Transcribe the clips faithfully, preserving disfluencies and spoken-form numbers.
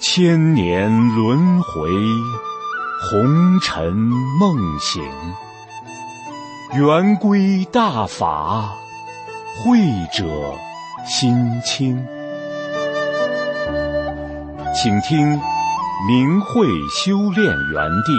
千年轮回，红尘梦醒。圆规大法，慧者心清。请听明慧修炼园地。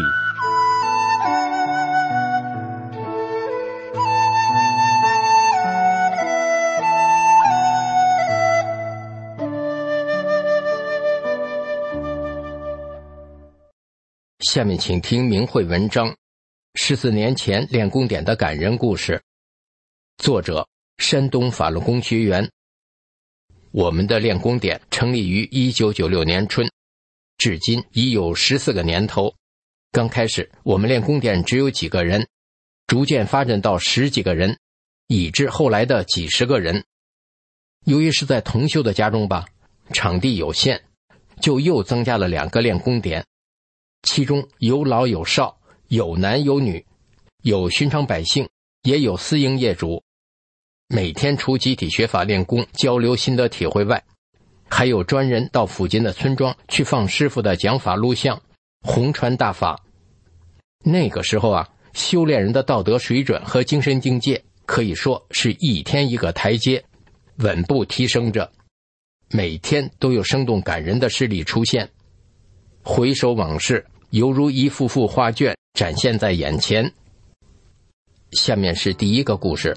下面请听明慧文章十四年前练功点的感人故事，作者山东法轮功学员。我们的练功点成立于一九九六年春，至今已有十四个年头。刚开始我们练功点只有几个人，逐渐发展到十几个人，以至后来的几十个人。由于是在同修的家中吧，场地有限，就又增加了两个练功点，其中有老有少，有男有女，有寻常百姓，也有私营业主。每天除集体学法练功交流心得体会外，还有专人到附近的村庄去放师傅的讲法录像，弘传大法。那个时候啊，修炼人的道德水准和精神境界可以说是一天一个台阶，稳步提升着，每天都有生动感人的事例出现。回首往事，犹如一幅幅画卷展现在眼前。下面是第一个故事。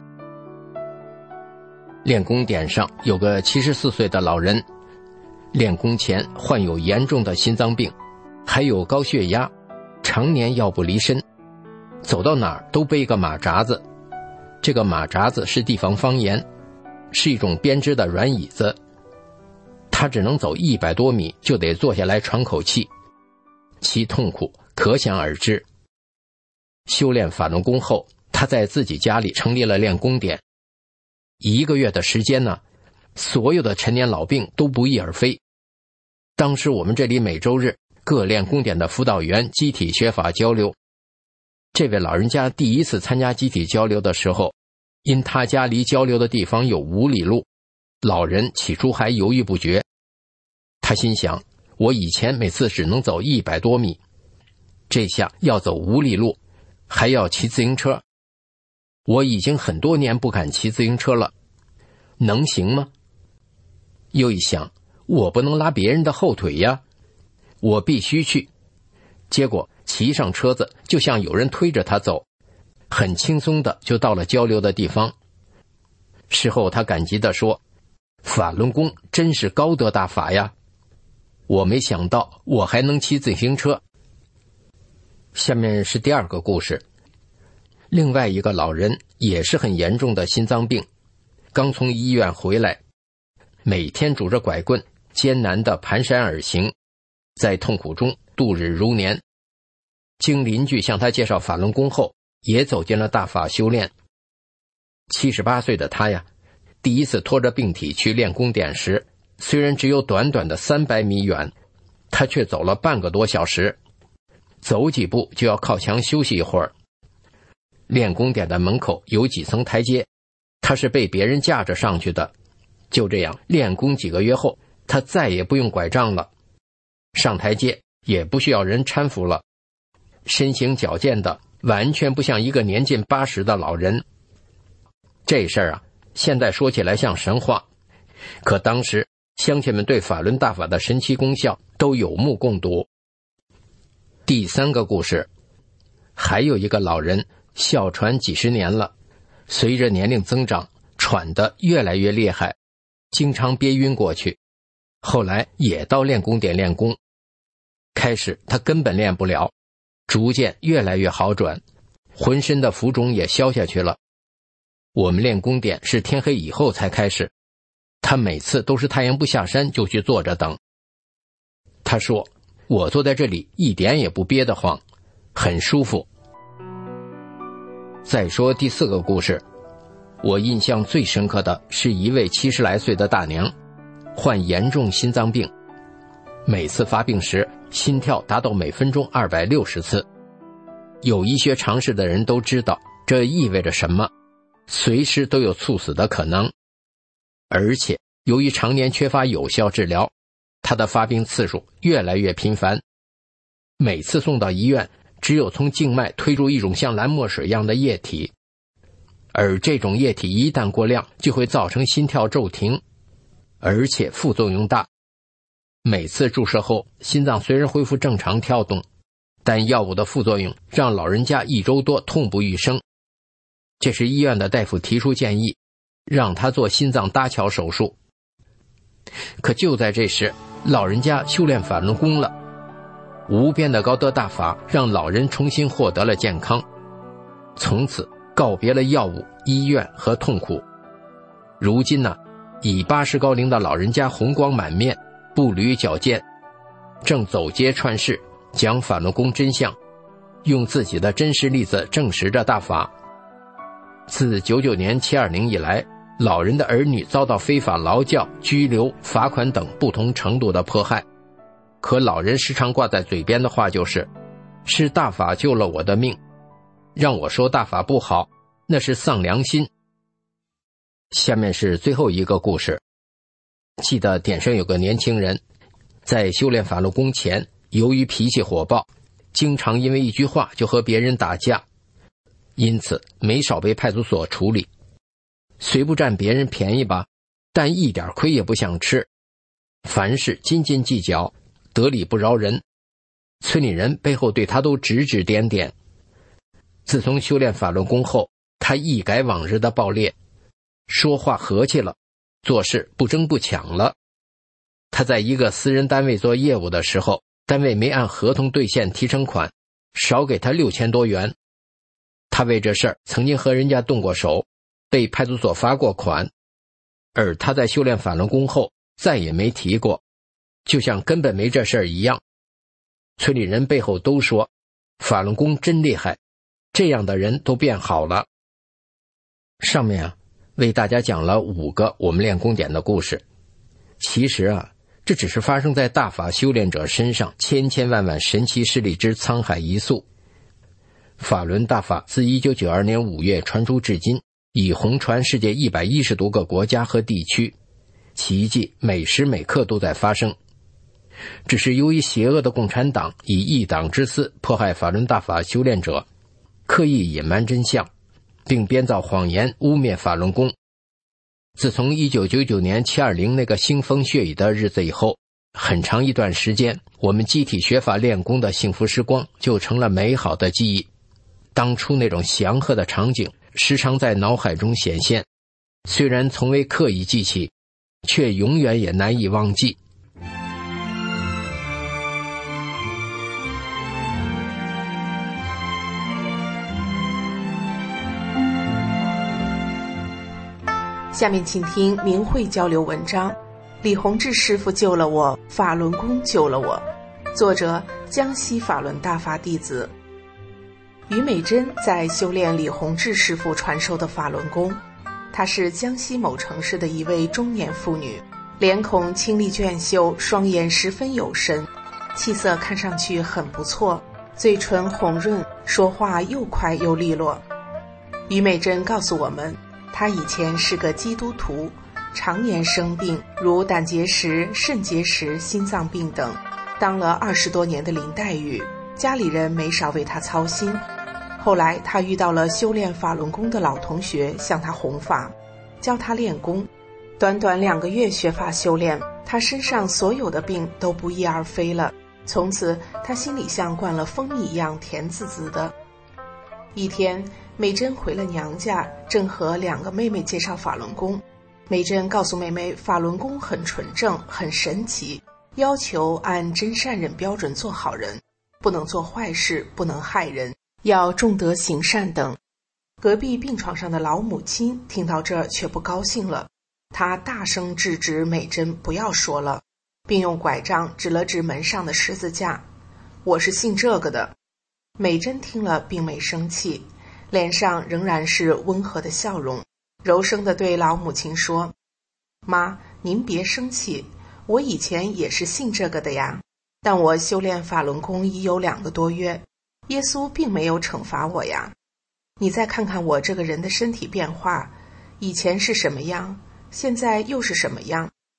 练功点上有个七十四岁的老人，练功前患有严重的心脏病，还有高血压，常年药不离身，走到哪儿都背个马扎子。这个马扎子是地方方言，是一种编织的软椅子，他只能走一百多米就得坐下来喘口气，其痛苦可想而知。修炼法轮功后，他在自己家里成立了练功点。一个月的时间呢，所有的陈年老病都不翼而飞。当时我们这里每周日各练功点的辅导员集体学法交流。这位老人家第一次参加集体交流的时候，因他家离交流的地方有五里路，老人起初还犹豫不决。他心想，我以前每次只能走一百多米，这下要走五里路，还要骑自行车。我已经很多年不敢骑自行车了，能行吗？又一想，我不能拉别人的后腿呀，我必须去。结果骑上车子，就像有人推着他走，很轻松的就到了交流的地方。事后他感激地说，法轮功真是高德大法呀，我没想到我还能骑自行车。下面是第二个故事。另外一个老人也是很严重的心脏病，刚从医院回来，每天拄着拐棍艰难地蹒跚而行，在痛苦中度日如年。经邻居向他介绍法轮功后，也走进了大法修炼。七十八岁的他呀，第一次拖着病体去练功点时，虽然只有短短的三百米远，他却走了半个多小时，走几步就要靠墙休息一会儿。练功点的门口有几层台阶，他是被别人架着上去的。就这样练功几个月后，他再也不用拐杖了，上台阶也不需要人搀扶了，身形矫健的完全不像一个年近八十的老人。这事儿啊，现在说起来像神话，可当时乡亲们对法轮大法的神奇功效都有目共睹。第三个故事，还有一个老人哮喘几十年了，随着年龄增长，喘得越来越厉害，经常憋晕过去。后来也到练功点练功，开始他根本练不了，逐渐越来越好转，浑身的浮肿也消下去了。我们练功点是天黑以后才开始，他每次都是太阳不下山就去坐着等。他说，我坐在这里一点也不憋得慌，很舒服。再说第四个故事，我印象最深刻的是一位七十来岁的大娘，患严重心脏病，每次发病时心跳达到每分钟二百六十次。有医学常识的人都知道这意味着什么，随时都有猝死的可能。而且由于常年缺乏有效治疗， 他的发病次数越来越频繁，每次送到医院，只有从静脉推出一种像蓝墨水一样的液体，而这种液体一旦过量，就会造成心跳骤停，而且副作用大。每次注射后，心脏虽然恢复正常跳动，但药物的副作用让老人家一周多痛不欲生。这时医院的大夫提出建议，让他做心脏搭桥手术。可就在这时，老人家修炼法轮功了，无边的高德大法让老人重新获得了健康，从此告别了药物、医院和痛苦。如今呢，已八十高龄的老人家红光满面，步履矫健，正走街串市讲法轮功真相，用自己的真实例子证实着大法。自九九年七二零以来，老人的儿女遭到非法劳教、拘留、罚款等不同程度的迫害，可老人时常挂在嘴边的话就是是大法救了我的命，让我说大法不好，那是丧良心。下面是最后一个故事。记得点上有个年轻人，在修炼法轮功前，由于脾气火爆，经常因为一句话就和别人打架，因此没少被派出所处理。虽不占别人便宜吧，但一点亏也不想吃，凡事斤斤计较，得理不饶人，村里人背后对他都指指点点。自从修炼法轮功后，他一改往日的暴烈，说话和气了，做事不争不抢了。他在一个私人单位做业务的时候，单位没按合同兑现提成款，少给他六千多元。他为这事儿曾经和人家动过手，被派出所罚过款，而他在修炼法轮功后再也没提过，就像根本没这事儿一样。村里人背后都说法轮功真厉害，这样的人都变好了。上面啊，为大家讲了五个我们练功点的故事。其实啊，这只是发生在大法修炼者身上千千万万神奇事例之沧海一粟。法轮大法自一九九二年五月传出至今，已红传世界一百一十多个国家和地区，奇迹每时每刻都在发生。只是由于邪恶的共产党以一党之私迫害法轮大法修炼者，刻意隐瞒真相，并编造谎言污蔑法轮功。自从一九九九年七二零那个腥风血雨的日子以后，很长一段时间，我们集体学法练功的幸福时光就成了美好的记忆。当初那种祥和的场景时常在脑海中显现，虽然从未刻意记起，却永远也难以忘记。 下面请听明慧交流文章，李洪志师傅救了我，法轮功救了我。作者江西法轮大法弟子。于美珍在修炼李洪志师傅传授的法轮功，她是江西某城市的一位中年妇女，脸孔清丽娟秀，双眼十分有神，气色看上去很不错，嘴唇红润，说话又快又利落。于美珍告诉我们，她以前是个基督徒，常年生病，如胆结石、肾结石、心脏病等，当了二十多年的林黛玉，家里人没少为她操心。后来她遇到了修炼法轮功的老同学，向她弘法，教她练功。短短两个月学法修炼，她身上所有的病都不翼而飞了。从此她心里像灌了蜂蜜一样甜滋滋的。一天，美珍回了娘家，正和两个妹妹介绍法轮功。美珍告诉妹妹，法轮功很纯正，很神奇，要求按真善忍标准做好人，不能做坏事，不能害人，要重德行善等。隔壁病床上的老母亲听到这儿却不高兴了，她大声制止美珍不要说了，并用拐杖指了指门上的十字架，我是信这个的。美珍听了并没生气，脸上仍然是温和的笑容，柔声地对老母亲说，妈，您别生气，我以前也是信这个的呀，但我修炼法轮功已有两个多月，耶稣并没有惩罚我呀。你再看看我这个人的身体变化，以前是什么样，现在又是什么样，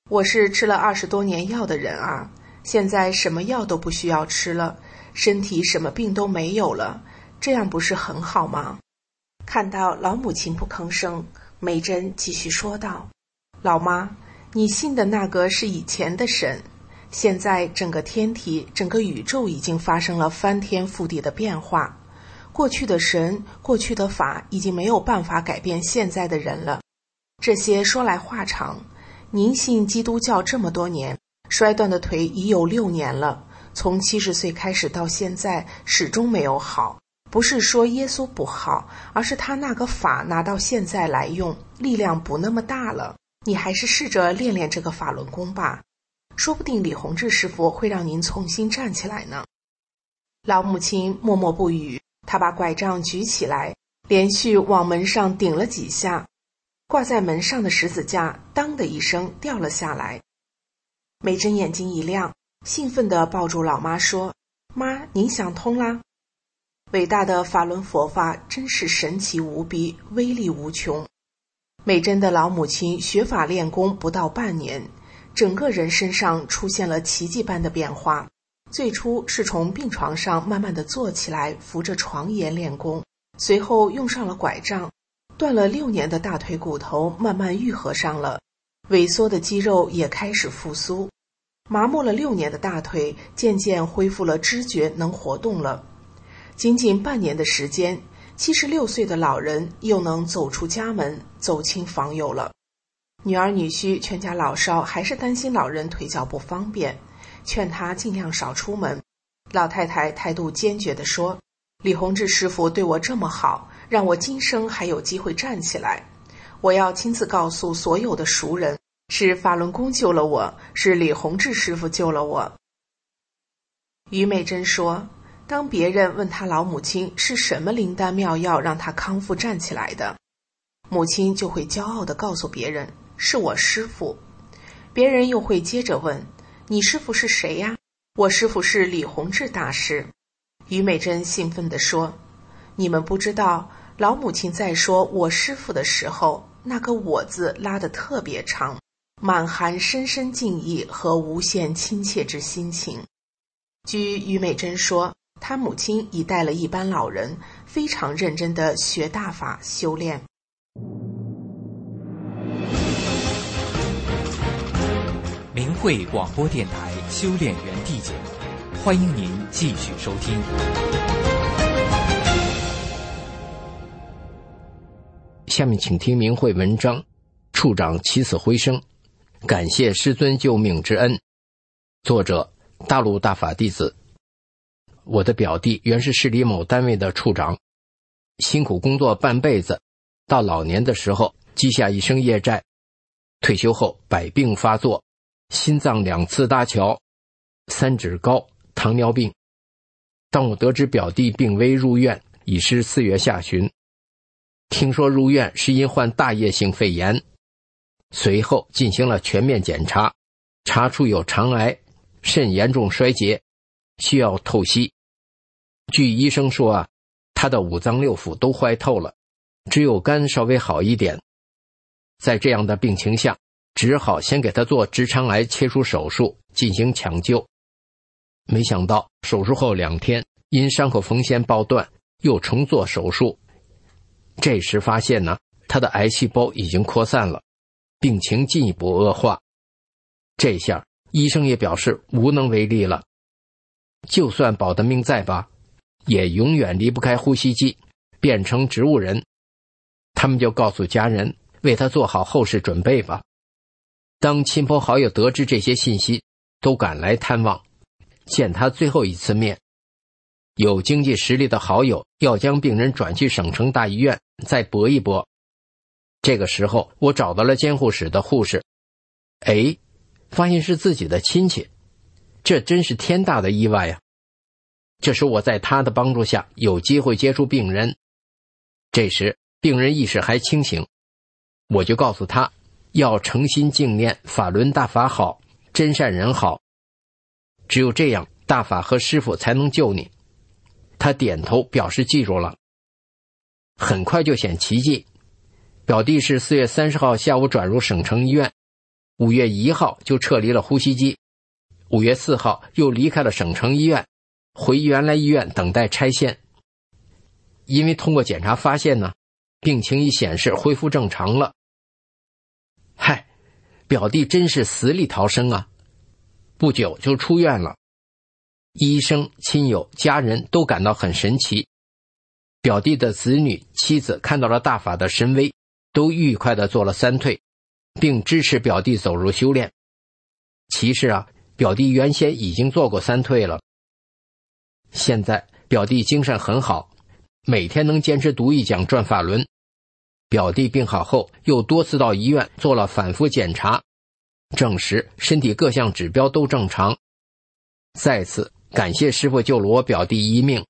我是吃了二十多年药的人啊，现在什么药都不需要吃了，身体什么病都没有了，这样不是很好吗？看到老母亲不吭声，梅珍继续说道：老妈，你信的那个是以前的神，现在整个天体，整个宇宙已经发生了翻天覆地的变化，过去的神，过去的法已经没有办法改变现在的人了。这些说来话长，您信基督教这么多年，摔断的腿已有六年了，从七十岁开始到现在始终没有好。不是说耶稣不好，而是他那个法拿到现在来用，力量不那么大了。你还是试着练练这个法轮功吧，说不定李洪志师傅会让您重新站起来呢。老母亲默默不语，她把拐杖举起来，连续往门上顶了几下，挂在门上的十字架当的一声掉了下来。梅珍眼睛一亮，兴奋地抱住老妈说：妈，您想通啦？伟大的法轮佛法真是神奇无比，威力无穷。梅珍的老母亲学法练功不到半年，整个人身上出现了奇迹般的变化。最初是从病床上慢慢地坐起来，扶着床沿练功，随后用上了拐杖，断了六年的大腿骨头慢慢愈合上了，萎缩的肌肉也开始复苏，麻木了六年的大腿渐渐恢复了知觉，能活动了。仅仅半年的时间，七十六岁的老人又能走出家门，走亲访友了。女儿女婿全家老少还是担心老人腿脚不方便，劝他尽量少出门。老太太态度坚决地说：李洪志师傅对我这么好，让我今生还有机会站起来，我要亲自告诉所有的熟人，是法轮功救了我，是李洪志师傅救了我。于美珍说，当别人问他老母亲是什么灵丹妙药让他康复站起来的，母亲就会骄傲地告诉别人，是我师父。别人又会接着问，你师父是谁呀？我师父是李洪志大师。于美珍兴奋地说，你们不知道，老母亲在说我师父的时候，那个我字拉得特别长，满含深深敬意和无限亲切之心情。据于美珍说，她母亲已带了一班老人，非常认真地学大法修炼。 明慧广播电台修炼园地节目，欢迎您继续收听。 下面请听明慧文章，处长起死回生，感谢师尊救命之恩。作者大陆大法弟子。我的表弟原是市里某单位的处长，辛苦工作半辈子，到老年的时候积下一生业债，退休后百病发作，心脏两次搭桥，三指高，糖尿病。当我得知表弟病危入院，已是四月下旬，听说入院是因患大叶性肺炎，随后进行了全面检查，查出有肠癌，肾严重衰竭，需要透析。据医生说啊，他的五脏六腑都坏透了，只有肝稍微好一点。在这样的病情下，只好先给他做直肠癌切除手术进行抢救。没想到手术后两天，因伤口缝线爆断，又重做手术。这时发现呢，他的癌细胞已经扩散了，病情进一步恶化。这下医生也表示无能为力了，就算保的命在吧，也永远离不开呼吸机，变成植物人。他们就告诉家人，为他做好后事准备吧。当亲朋好友得知这些信息，都赶来探望，见他最后一次面。有经济实力的好友要将病人转去省城大医院再搏一搏。这个时候我找到了监护室的护士，哎，发现是自己的亲戚，这真是天大的意外啊！这时我在他的帮助下有机会接触病人。这时病人意识还清醒，我就告诉他要诚心敬念法轮大法好，真善人好，只有这样大法和师父才能救你。他点头表示记住了。很快就显奇迹，表弟是四月三十号下午转入省城医院， 五月一号就撤离了呼吸机，五月四号又离开了省城医院，回原来医院等待拆线。因为通过检查发现呢，病情已显示恢复正常了。嗨，表弟真是死里逃生啊，不久就出院了。医生、亲友、家人都感到很神奇。表弟的子女、妻子看到了大法的神威，都愉快地做了三退，并支持表弟走入修炼。其实啊，表弟原先已经做过三退了。现在表弟精神很好，每天能坚持读一讲转法轮。表弟病好后，又多次到医院做了反复检查，证实身体各项指标都正常。再次感谢师父救了我表弟一命。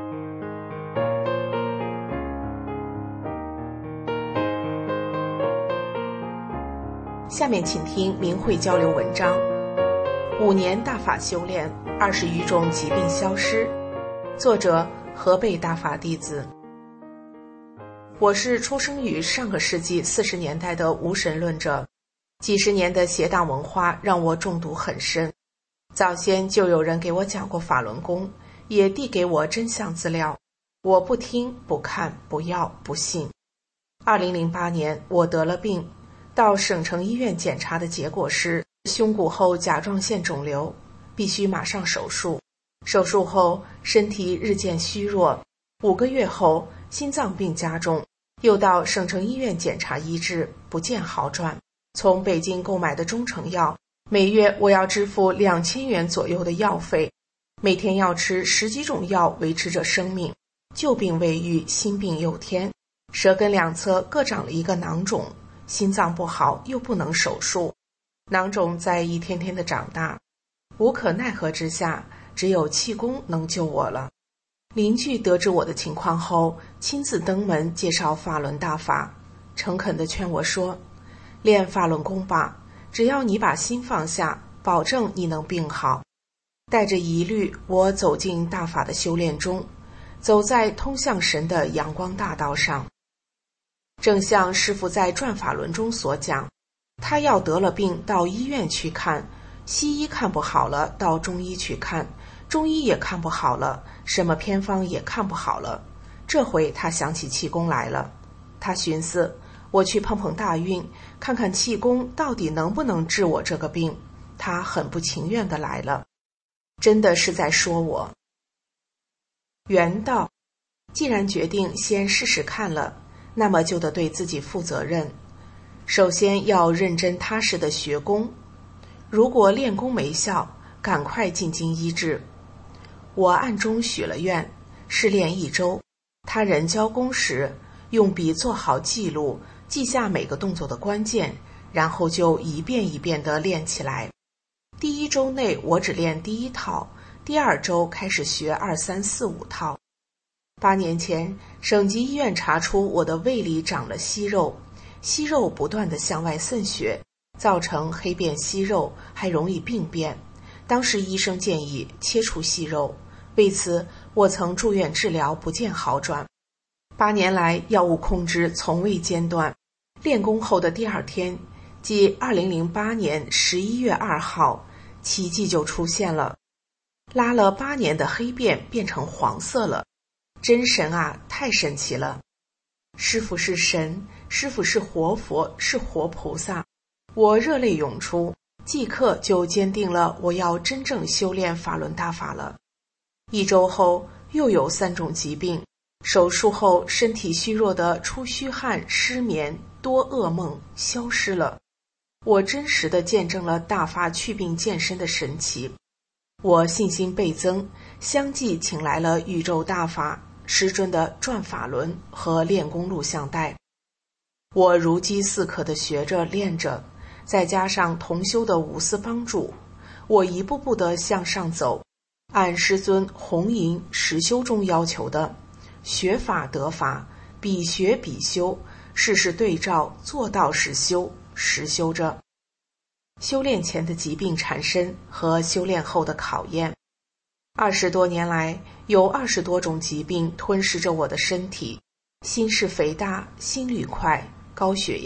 下面请听明慧交流文章：五年大法修炼，二十余种疾病消失。作者：河北大法弟子。我是出生于上个世纪四十年代的无神论者，几十年的邪党文化让我中毒很深。早先就有人给我讲过法轮功，也递给我真相资料，我不听、不看、不要、不信。二零零八年我得了病，到省城医院检查的结果是胸骨后甲状腺肿瘤，必须马上手术。手术后身体日渐虚弱，五个月后心脏病加重，又到省城医院检查医治，不见好转。从北京购买的中成药，每月我要支付两千元左右的药费，每天要吃十几种药维持着生命。旧病未愈，新病又添，舌根两侧各长了一个囊肿，心脏不好又不能手术，囊肿在一天天的长大，无可奈何之下，只有气功能救我了。邻居得知我的情况后，亲自登门介绍法轮大法，诚恳地劝我说，练法轮功吧，只要你把心放下，保证你能病好。带着疑虑，我走进大法的修炼中，走在通向神的阳光大道上。正像师父在转法轮中所讲，他要得了病到医院去看，西医看不好了到中医去看，中医也看不好了，什么偏方也看不好了。这回他想起气功来了，他寻思，我去碰碰大运，看看气功到底能不能治我这个病。他很不情愿地来了，真的是在说我。缘道，既然决定先试试看了，那么就得对自己负责任。首先要认真踏实地学功，如果练功没效，赶快进京医治。我暗中许了愿，试练一周。他人教功时，用笔做好记录，记下每个动作的关键，然后就一遍一遍地练起来。第一周内我只练第一套，第二周开始学二三四五套。八年前，省级医院查出我的胃里长了息肉，息肉不断地向外渗血，造成黑便息肉，还容易病变。当时医生建议切除息肉，为此我曾住院治疗，不见好转。八年来药物控制从未间断。练功后的第二天，即二零零八年十一月二号，奇迹就出现了，拉了八年的黑便变成黄色了。真神啊，太神奇了！师父是神，师父是活佛，是活菩萨。我热泪涌出，即刻就坚定了我要真正修炼法轮大法了。一周后又有三种疾病，手术后身体虚弱的出虚汗、失眠、多噩梦消失了。我真实地见证了大法祛病健身的神奇，我信心倍增，相继请来了宇宙大法师尊的转法轮和练功录像带。我如饥似渴地学着练着，再加上同修的无私帮助，我一步步地向上走，按师尊红银实修中要求的，学法得法，比学比修，事事对照，做到实修，实修着。修炼前的疾病缠身和修炼后的考验，二十多年来，有二十多种疾病吞噬着我的身体，心室肥大、心率快、高血压、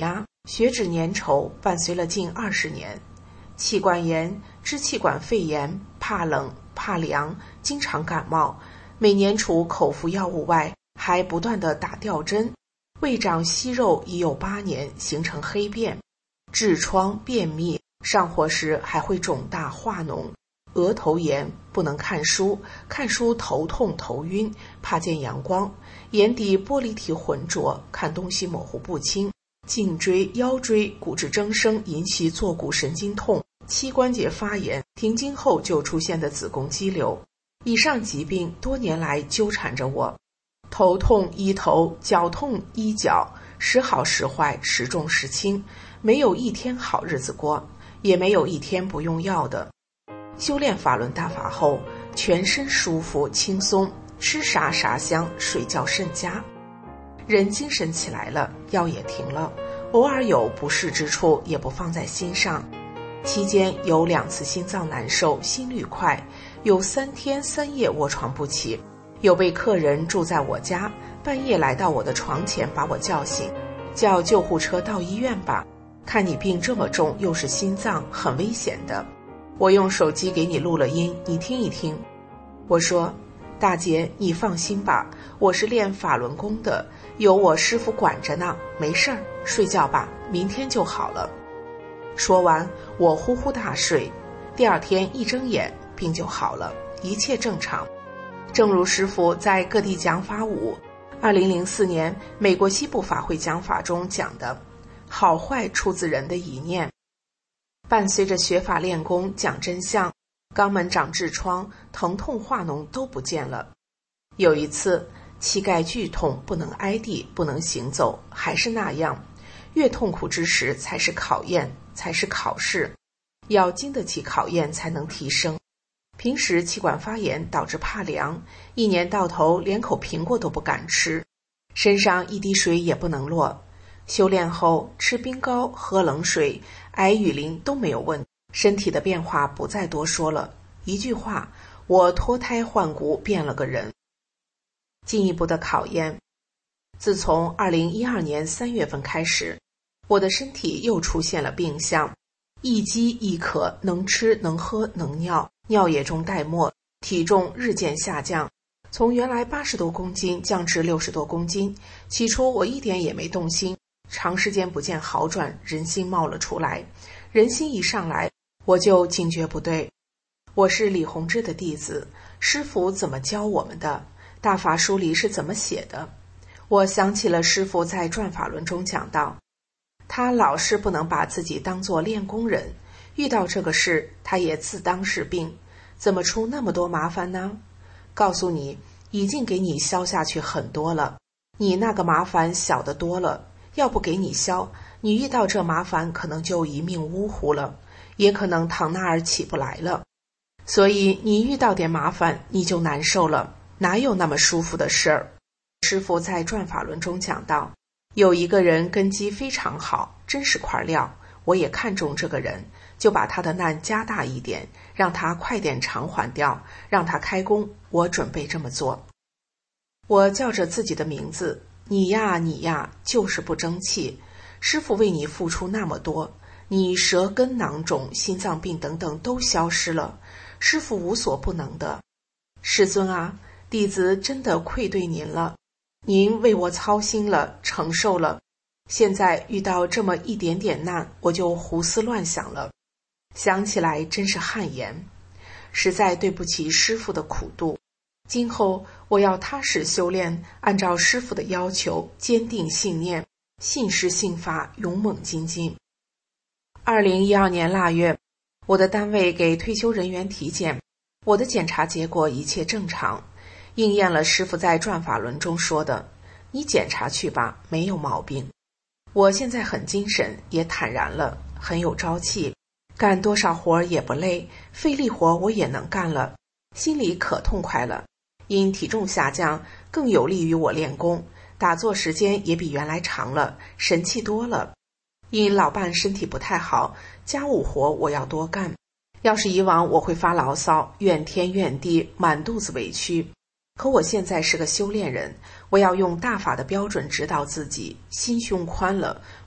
血脂粘稠伴随了近二十年，气管炎、支气管肺炎，怕冷怕凉，经常感冒，每年除口服药物外，还不断地打吊针，胃长息肉已有八年，形成黑便，痔疮、便秘，上火时还会肿大化脓，额头炎，不能看书，看书头痛头晕，怕见阳光，眼底玻璃体浑浊，看东西模糊不清，颈椎、腰椎骨质增生引起坐骨神经痛，膝关节发炎，停经后就出现的子宫肌瘤。以上疾病多年来纠缠着我，头痛医头，脚痛医脚，时好时坏，时重时轻，没有一天好日子过，也没有一天不用药的。修炼法轮大法后，全身舒服轻松，吃啥啥香，睡觉甚佳，人精神起来了，药也停了，偶尔有不适之处也不放在心上。期间有两次心脏难受，心率快，有三天三夜卧床不起，有位客人住在我家，半夜来到我的床前把我叫醒，叫救护车到医院吧，看你病这么重，又是心脏，很危险的。我用手机给你录了音，你听一听。我说，大姐，你放心吧，我是练法轮功的，有我师父管着呢，没事儿，睡觉吧，明天就好了。说完，我呼呼大睡，第二天一睁眼，病就好了，一切正常。正如师父在各地讲法五，二零零四年美国西部法会讲法中讲的，好坏出自人的一念。伴随着学法练功讲真相，肛门长痔疮，疼痛化脓都不见了。有一次膝盖剧痛，不能挨地，不能行走，还是那样，越痛苦之时才是考验，才是考试，要经得起考验才能提升。平时气管发炎导致怕凉，一年到头连口苹果都不敢吃，身上一滴水也不能落。修炼后吃冰糕，喝冷水，挨雨淋都没有问题，身体的变化不再多说了，一句话，我脱胎换骨，变了个人。进一步的考验，自从二零一二年三月份开始，我的身体又出现了病象，易饥易渴，能吃能喝能尿，尿液中带沫，体重日渐下降，从原来八十多公斤降至六十多公斤。起初我一点也没动心，长时间不见好转，人心冒了出来。人心一上来，我就警觉不对。我是李洪志的弟子，师父怎么教我们的？大法书里是怎么写的？我想起了师父在转法轮中讲到，他老是不能把自己当作练功人，遇到这个事他也自当是病，怎么出那么多麻烦呢？告诉你，已经给你消下去很多了，你那个麻烦小得多了，要不给你消，你遇到这麻烦可能就一命呜呼了，也可能躺那儿起不来了。所以你遇到点麻烦你就难受了，哪有那么舒服的事儿？师父在转法轮中讲到，有一个人根基非常好，真是块料，我也看中这个人，就把他的难加大一点，让他快点偿还掉，让他开工，我准备这么做。我叫着自己的名字，你呀你呀，就是不争气，师父为你付出那么多，你舌根囊肿、心脏病等等都消失了，师父无所不能的。师尊啊，弟子真的愧对您了，您为我操心了，承受了，现在遇到这么一点点难，我就胡思乱想了，想起来真是汗颜，实在对不起师父的苦度。今后我要踏实修炼，按照师父的要求，坚定信念，信师信法，勇猛精进。二零一二年腊月，我的单位给退休人员体检，我的检查结果一切正常，应验了师父在转法轮中说的，你检查去吧，没有毛病。我现在很精神，也坦然了，很有朝气，干多少活也不累，费力活我也能干了，心里可痛快了。因体重下降，更有利于我练功，打坐时间也比原来长了，神气多了。因老伴身体不太好，家务活我要多干，要是以往我会发牢骚，怨天怨地，满肚子委屈，可我现在是个修炼人，我要用大法的标准指导自己，心胸宽了，不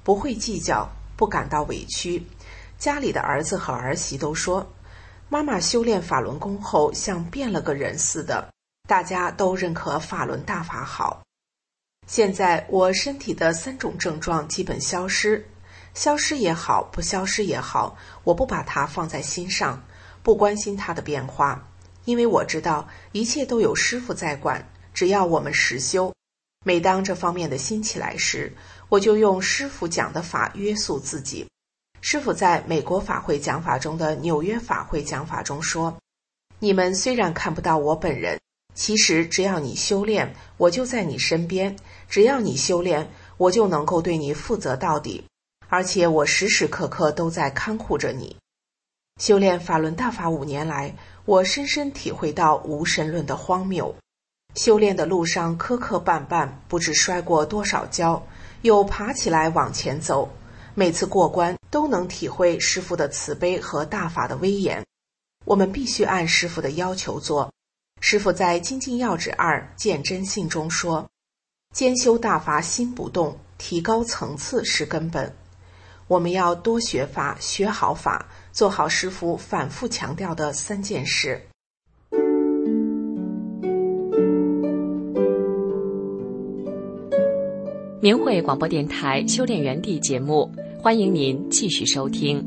不会计较，不感到委屈。家里的儿子和儿媳都说，妈妈修炼法轮功后像变了个人似的，大家都认可法轮大法好。现在我身体的三种症状基本消失，消失也好，不消失也好，我不把它放在心上，不关心它的变化，因为我知道一切都有师父在管，只要我们实修。每当这方面的心起来时，我就用师父讲的法约束自己。师父在美国法会讲法中的纽约法会讲法中说，你们虽然看不到我本人，其实只要你修炼，我就在你身边，只要你修炼，我就能够对你负责到底，而且我时时刻刻都在看护着你。修炼法轮大法五年来，我深深体会到无神论的荒谬。修炼的路上磕磕绊绊，不知摔过多少跤，又爬起来往前走，每次过关都能体会师父的慈悲和大法的威严。我们必须按师父的要求做。师父在《精进要旨二见真信》中说，兼修大法心不动，提高层次是根本。我们要多学法，学好法，做好师父反复强调的三件事。 明慧广播电台修炼园地节目，欢迎您继续收听。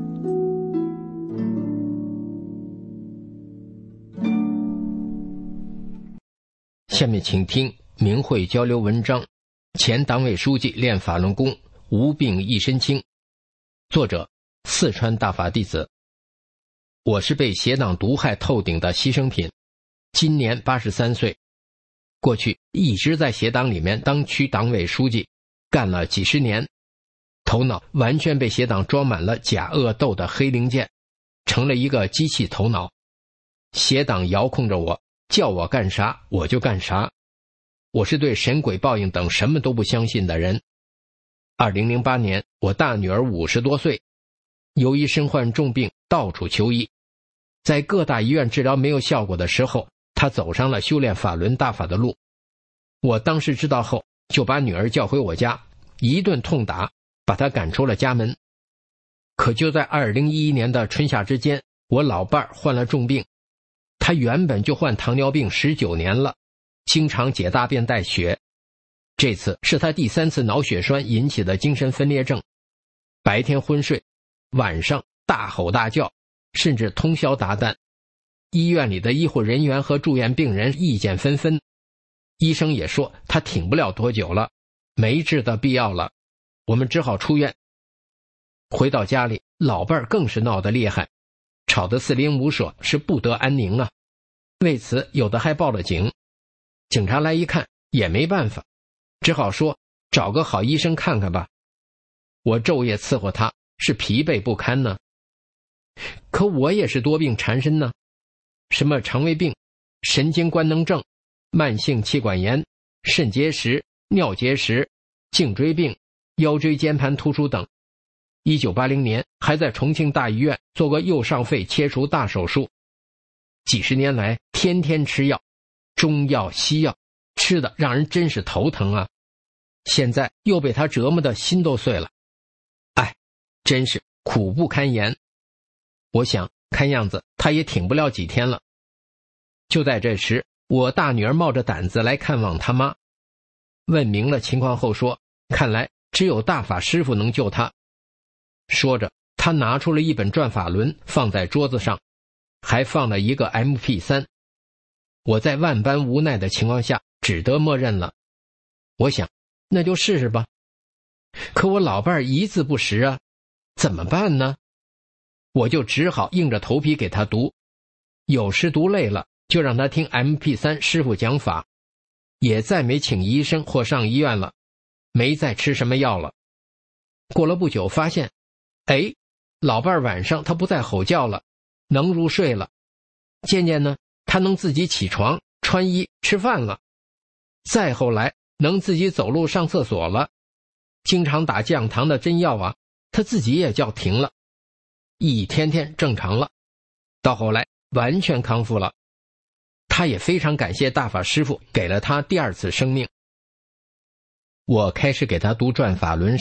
下面请听明慧交流文章，前党委书记练法轮功，无病一身轻。作者四川大法弟子。我是被邪党毒害透顶的牺牲品，今年八十三岁。过去一直在邪党里面当区党委书记，干了几十年，头脑完全被邪党装满了假恶斗的黑零件，成了一个机器头脑。邪党遥控着我，叫我干啥我就干啥。我是对神鬼报应等什么都不相信的人。二零零八年，我大女儿五十多岁，由于身患重病，到处求医，在各大医院治疗没有效果的时候，她走上了修炼法轮大法的路。我当时知道后，就把女儿叫回我家，一顿痛打，把她赶出了家门。可就在二零一一年的春夏之间，我老伴儿患了重病。他原本就患糖尿病十九年了，经常解大便带血。这次是他第三次脑血栓引起的精神分裂症，白天昏睡，晚上大吼大叫，甚至通宵达旦。医院里的医护人员和住院病人意见纷纷，医生也说他挺不了多久了，没治的必要了，我们只好出院。回到家里，老伴儿更是闹得厉害，吵得四邻五舍，是不得安宁啊。为此有的还报了警，警察来一看也没办法，只好说找个好医生看看吧。我昼夜伺候他，是疲惫不堪呢。可我也是多病缠身呢，什么肠胃病、神经官能症、慢性气管炎、肾结石、尿结石、颈椎病、腰椎间盘突出等。一九八零年还在重庆大医院做过右上肺切除大手术。几十年来天天吃药，中药西药，吃的让人真是头疼啊。现在又被他折磨的心都碎了，哎，真是苦不堪言。我想看样子他也挺不了几天了。就在这时，我大女儿冒着胆子来看望他妈，问明了情况后说，看来只有大法师父能救他。说着，他拿出了一本转法轮放在桌子上，还放了一个 M P 三。 我在万般无奈的情况下只得默认了。我想那就试试吧。可我老伴儿一字不识啊，怎么办呢？我就只好硬着头皮给他读，有时读累了就让他听 M P 三 师傅讲法，也再没请医生或上医院了，没再吃什么药了。过了不久发现，哎，老伴儿晚上他不再吼叫了，能入睡了。渐渐呢，他能自己起床、穿衣、吃饭了。再后来，能自己走路上厕所了。经常打降糖的针药啊，他自己也叫停了。一天天正常了，到后来完全康复了。他也非常感谢大法师父给了他第二次生命。我开始给他读转法轮时，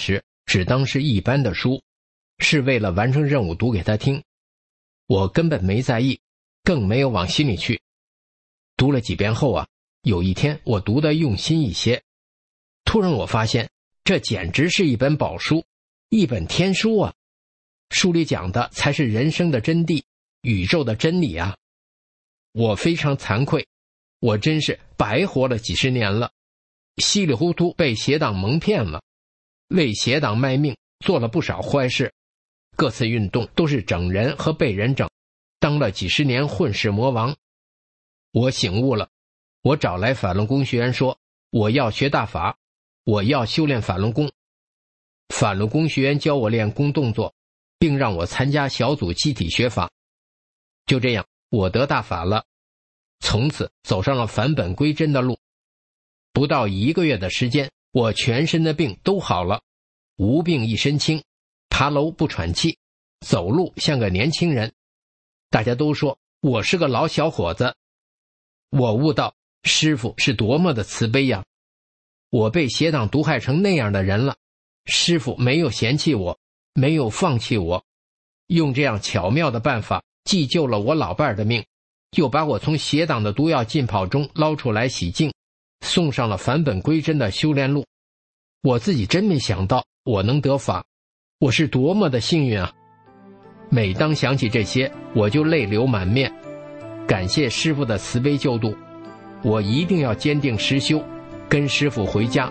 只当是一般的书，是为了完成任务读给他听。我根本没在意，更没有往心里去。读了几遍后啊，有一天我读得用心一些，突然我发现这简直是一本宝书，一本天书啊！书里讲的才是人生的真谛，宇宙的真理啊！我非常惭愧，我真是白活了几十年了，稀里糊涂被邪党蒙骗了，为邪党卖命，做了不少坏事，各次运动都是整人和被人整，当了几十年混世魔王。我醒悟了，我找来法轮功学员说，我要学大法，我要修炼法轮功。法轮功学员教我练功动作，并让我参加小组集体学法。就这样，我得大法了，从此走上了返本归真的路。不到一个月的时间，我全身的病都好了，无病一身轻，爬楼不喘气，走路像个年轻人。大家都说我是个老小伙子。我悟到师父是多么的慈悲呀！我被邪党毒害成那样的人了，师父没有嫌弃我，没有放弃我，用这样巧妙的办法，既救了我老伴儿的命，又把我从邪党的毒药浸泡中捞出来洗净，送上了返本归真的修炼路。我自己真没想到我能得法，我是多么的幸运啊！每当想起这些，我就泪流满面。感谢师父的慈悲救度，我一定要坚定实修，跟师父回家。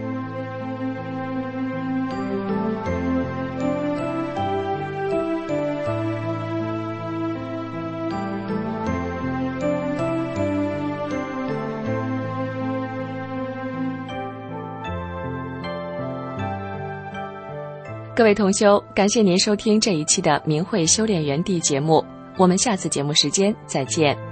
各位同修，感谢您收听这一期的明慧修炼园地节目，我们下次节目时间再见。